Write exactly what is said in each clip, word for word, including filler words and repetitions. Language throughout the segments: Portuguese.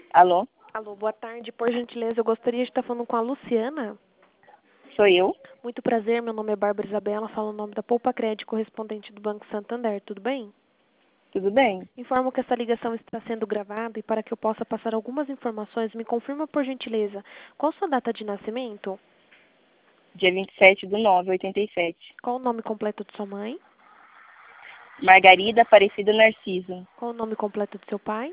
Alô? Alô, boa tarde. Por gentileza, eu gostaria de estar falando com a Luciana. Sou eu? Muito prazer, meu nome é Bárbara Isabela, falo o nome da Poupa Crédito, correspondente do Banco Santander, tudo bem? Tudo bem? Informo que essa ligação está sendo gravada e para que eu possa passar algumas informações, me confirma por gentileza, qual sua data de nascimento? Dia vinte e sete de nove de oitenta e sete. Qual o nome completo de sua mãe? Margarida Aparecida Narciso. Qual o nome completo de seu pai?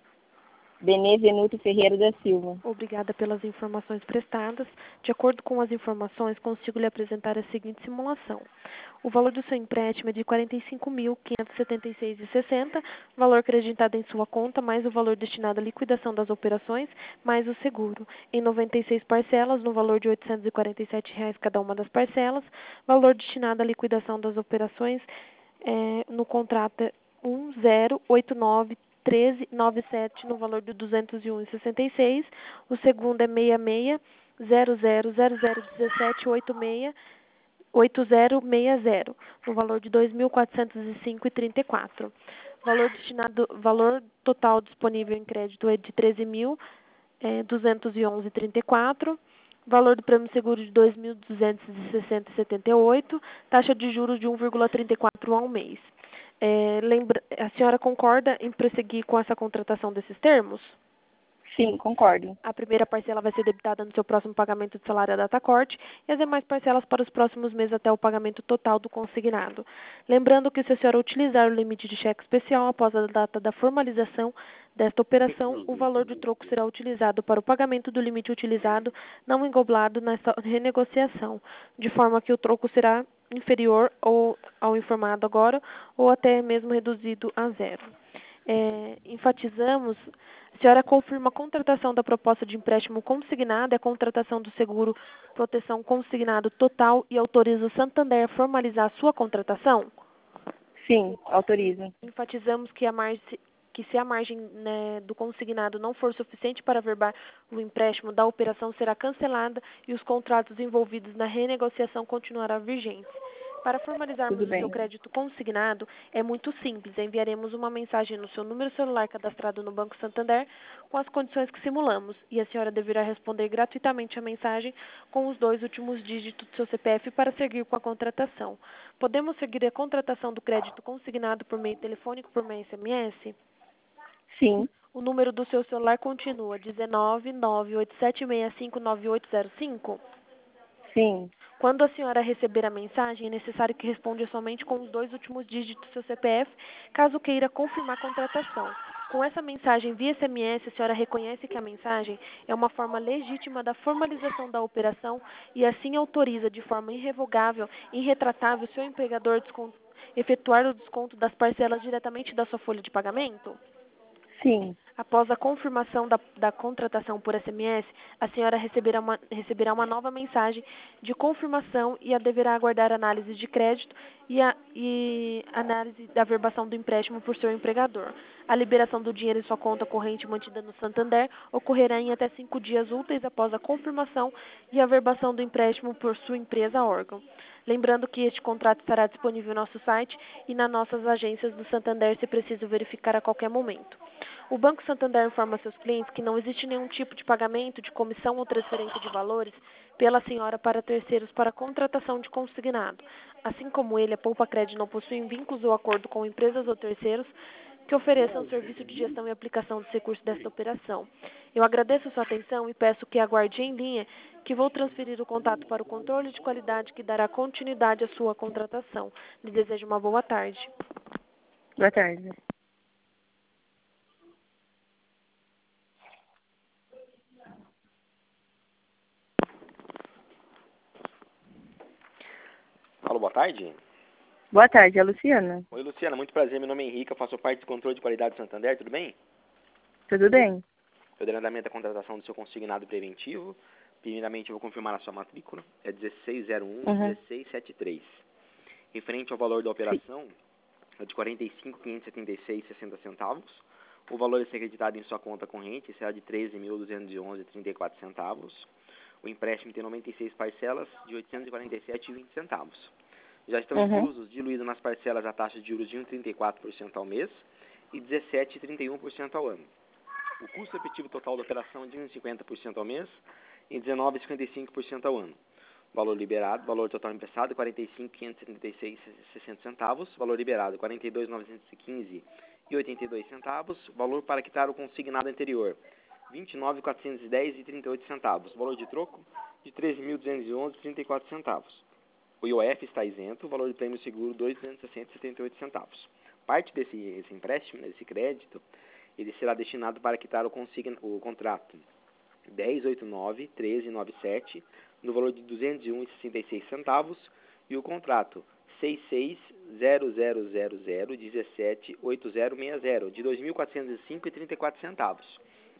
Benê Venuto Ferreira da Silva. Obrigada pelas informações prestadas. De acordo com as informações, consigo lhe apresentar a seguinte simulação. O valor do seu empréstimo é de quarenta e cinco mil, quinhentos e setenta e seis reais e sessenta centavos, valor creditado em sua conta, mais o valor destinado à liquidação das operações, mais o seguro. Em noventa e seis parcelas, no valor de oitocentos e quarenta e sete reais cada uma das parcelas, valor destinado à liquidação das operações é, no contrato é um zero oito nove treze noventa e sete no valor de duzentos e um reais e sessenta e seis centavos. O segundo é seis seis zero zero zero zero um sete oito seis oito zero seis zero no valor de dois mil quatrocentos e cinco reais e trinta e quatro centavos. Valor destinado, valor total disponível em crédito é de treze mil duzentos e onze reais e trinta e quatro centavos. Valor do prêmio seguro de dois mil duzentos e sessenta reais e setenta e oito centavos. Taxa de juros de um vírgula trinta e quatro ao mês. É, lembra, a senhora concorda em prosseguir com essa contratação desses termos? Sim, concordo. A primeira parcela vai ser debitada no seu próximo pagamento de salário à data corte e as demais parcelas para os próximos meses até o pagamento total do consignado. Lembrando que se a senhora utilizar o limite de cheque especial após a data da formalização desta operação, o valor do troco será utilizado para o pagamento do limite utilizado não englobado nesta renegociação, de forma que o troco será inferior ou ao informado agora ou até mesmo reduzido a zero. É, enfatizamos, a senhora confirma a contratação da proposta de empréstimo consignado e a contratação do seguro proteção consignado total e autoriza o Santander a formalizar a sua contratação? Sim, autorizo. Enfatizamos que, a margem, que se a margem né, do consignado não for suficiente para averbar o empréstimo da operação será cancelada e os contratos envolvidos na renegociação continuarão vigentes. Para formalizarmos Tudo o seu bem. crédito consignado, é muito simples. Enviaremos uma mensagem no seu número celular cadastrado no Banco Santander com as condições que simulamos e a senhora deverá responder gratuitamente a mensagem com os dois últimos dígitos do seu C P F para seguir com a contratação. Podemos seguir a contratação do crédito consignado por meio telefônico por meio S M S? Sim. O número do seu celular continua dezenove, nove oito sete seis cinco, nove oito zero cinco? Sim. Quando a senhora receber a mensagem, é necessário que responda somente com os dois últimos dígitos do seu C P F, caso queira confirmar a contratação. Com essa mensagem via S M S, a senhora reconhece que a mensagem é uma forma legítima da formalização da operação e assim autoriza de forma irrevogável e irretratável o seu empregador desconto, efetuar o desconto das parcelas diretamente da sua folha de pagamento? Sim. Após a confirmação da, da contratação por S M S, a senhora receberá uma, receberá uma nova mensagem de confirmação e a deverá aguardar análise de crédito e, a, e análise da averbação do empréstimo por seu empregador. A liberação do dinheiro em sua conta corrente mantida no Santander ocorrerá em até cinco dias úteis após a confirmação e averbação do empréstimo por sua empresa órgão. Lembrando que este contrato estará disponível no nosso site e nas nossas agências do Santander se preciso verificar a qualquer momento. O Banco Santander informa seus clientes que não existe nenhum tipo de pagamento, de comissão ou transferência de valores pela senhora para terceiros para contratação de consignado. Assim como ele, a Poupa Crédito não possui vínculos ou acordo com empresas ou terceiros que ofereçam serviço de gestão e aplicação dos recursos desta operação. Eu agradeço a sua atenção e peço que aguarde em linha que vou transferir o contato para o controle de qualidade que dará continuidade à sua contratação. Lhe desejo uma boa tarde. Boa tarde. Alô, boa tarde. Boa tarde, é a Luciana. Oi, Luciana, muito prazer. Meu nome é Henrique, eu faço parte do controle de qualidade do Santander, tudo bem? Tudo bem? Eu dei andamento à contratação do seu consignado preventivo. Primeiramente, eu vou confirmar a sua matrícula. É dezesseis zero um, Uhum. dezesseis setenta e três. Referente ao valor da operação, é de quarenta e cinco mil quinhentos e setenta e seis reais e sessenta centavos. O valor a ser acreditado em sua conta corrente será de treze mil duzentos e onze reais e trinta e quatro centavos. O empréstimo tem noventa e seis parcelas de oitocentos e quarenta e sete reais e vinte centavos. Já estão Uhum. inclusos, diluídos nas parcelas, a taxa de juros de um vírgula trinta e quatro por cento ao mês e dezessete vírgula trinta e um por cento ao ano. O custo efetivo total da operação é de cinquenta por cento ao mês e dezenove vírgula cinquenta e cinco por cento ao ano. Valor liberado, valor total emprestado, quarenta e cinco mil quinhentos e setenta e seis vírgula sessenta centavos. Valor liberado, quarenta e dois mil novecentos e quinze vírgula oitenta e dois centavos. Valor para quitar o consignado anterior, vinte e nove mil quatrocentos e dez vírgula trinta e oito centavos. Valor de troco, de treze mil duzentos e onze vírgula trinta e quatro centavos. O I O F está isento, o valor de prêmio seguro, dois mil duzentos e sessenta vírgula setenta e oito centavos. Parte desse esse empréstimo, desse crédito, ele será destinado para quitar o, consigna, o contrato dez oito nove treze noventa e sete, no valor de duzentos e um vírgula sessenta e seis centavos, e o contrato seis seis zero zero zero zero dezessete oito zero seis zero, de dois mil quatrocentos e cinco vírgula trinta e quatro centavos.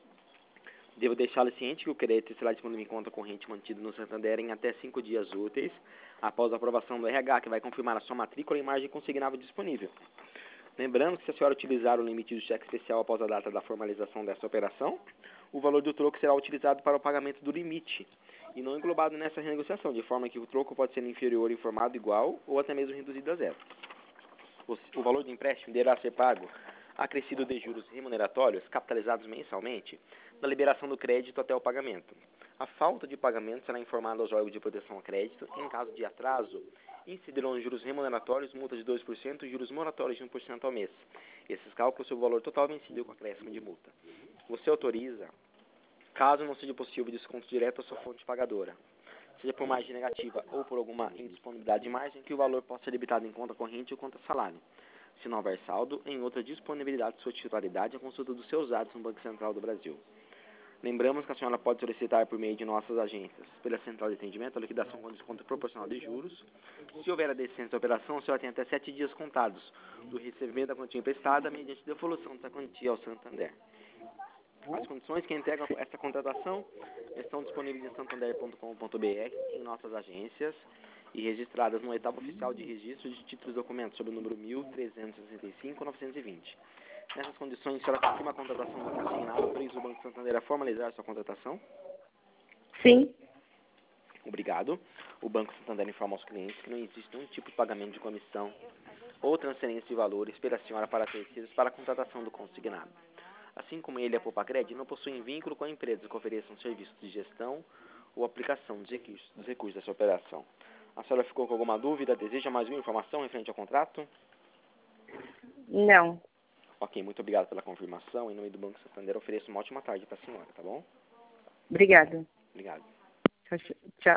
Devo deixá-lo ciente que o crédito será disponível em conta corrente mantido no Santander em até cinco dias úteis, após a aprovação do R H, que vai confirmar a sua matrícula e margem consignável disponível. Lembrando que se a senhora utilizar o limite do cheque especial após a data da formalização dessa operação, o valor do troco será utilizado para o pagamento do limite e não englobado nessa renegociação, de forma que o troco pode ser inferior, informado, igual ou até mesmo reduzido a zero. O, o valor do empréstimo deverá ser pago acrescido de juros remuneratórios capitalizados mensalmente na liberação do crédito até o pagamento. A falta de pagamento será informada aos órgãos de proteção ao crédito. Em caso de atraso, incidirão juros remuneratórios, multa de dois por cento e juros moratórios de um por cento ao mês. Esses cálculos sobre o valor total vencido com acréscimo de multa. Você autoriza, caso não seja possível desconto direto à sua fonte pagadora, seja por margem negativa ou por alguma indisponibilidade de margem, que o valor possa ser debitado em conta corrente ou conta salário. Se não houver saldo, em outra disponibilidade de sua titularidade, a consulta dos seus dados no Banco Central do Brasil. Lembramos que a senhora pode solicitar por meio de nossas agências, pela central de atendimento, a liquidação com desconto proporcional de juros. Se houver a descendência da operação, a senhora tem até sete dias contados do recebimento da quantia emprestada, mediante devolução dessa quantia ao Santander. As condições que integram essa contratação estão disponíveis em santander ponto com ponto br, em nossas agências, e registradas no oitavo oficial de registro de títulos e documentos, sob o número mil trezentos e sessenta e cinco, novecentos e vinte. Nessas condições, a senhora confirma a contratação do consignado, autoriza o Banco Santander a formalizar sua contratação? Sim. Obrigado. O Banco Santander informa aos clientes que não existe nenhum tipo de pagamento de comissão ou transferência de valores pela senhora para terceiros para a contratação do consignado. Assim como ele e a Popacred não possuem vínculo com a empresa que ofereçam serviços de gestão ou aplicação dos recursos, dos recursos dessa operação. A senhora ficou com alguma dúvida? Deseja mais uma informação referente ao contrato? Não. Ok, muito obrigado pela confirmação. Em nome do Banco Santander, ofereço uma ótima tarde para a senhora, tá bom? Obrigada. Obrigado. Tchau.